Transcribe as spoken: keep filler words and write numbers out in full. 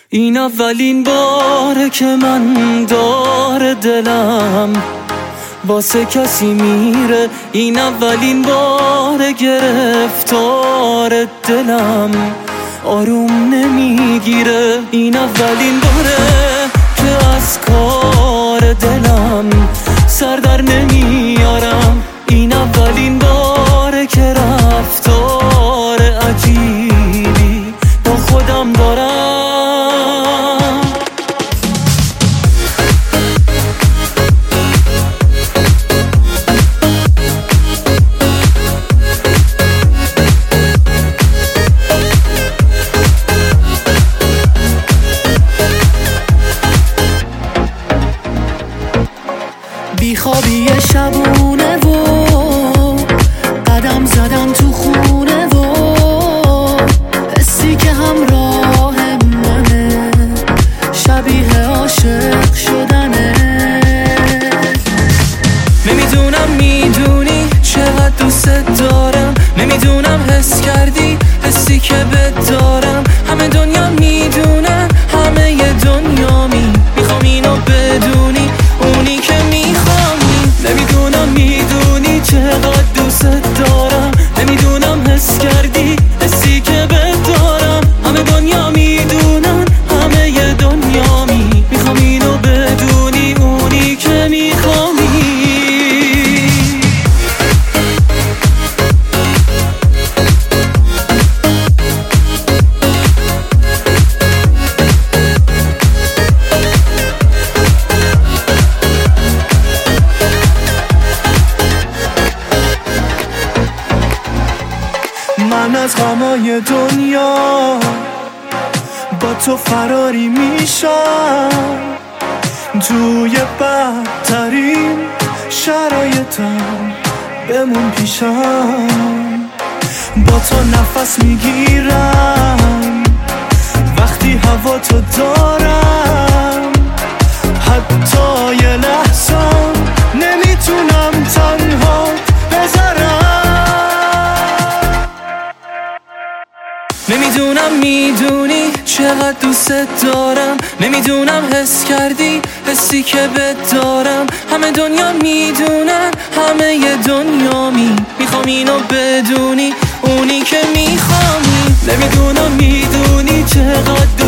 این اولین باره که من داره دلم واسه کسی میره، این اولین باره گرفتار دلم آروم نمیگیره، این اولین باره که از کار دلم سر در نمیارم، این اولین باره که رفتار عجیبی با خودم دارم. بیخوابی شبونه و قدم زدم تو خونه و حسی که همراه منه شبیه عاشق شدنه. نمیدونم میدونی چقدر دوست دارم، نمیدونم حس کردی حسی که بهت دارم، همه دنیا میدونن همه ی دنیا می میخوام اینو بدونی اونی که میخوام، نمیدونم میدونی چقدر دوست دارم، نمیدونم حس کردی حسی که بهت دارم، همه دنیا میدونن همه ی دنیا می میخوام اینو بدونی اونی که میخوامی. من از غمای دنیا با تو فراری میشم، توی بدترین شرایطم بمون پیشم، با تو نفس میگیرم وقتی هوا تو دارم، حتی یه لحظه نمیتونم تنها بذارم. نمیدونم میدونی چقدر دوست دارم، نمیدونم حس کردی حسی که بهت دارم، همه دنیا میدونن همه ی دنیا می میخوام اینو بدونی اونی که میخوامی. نمیدونم میدونی چقدر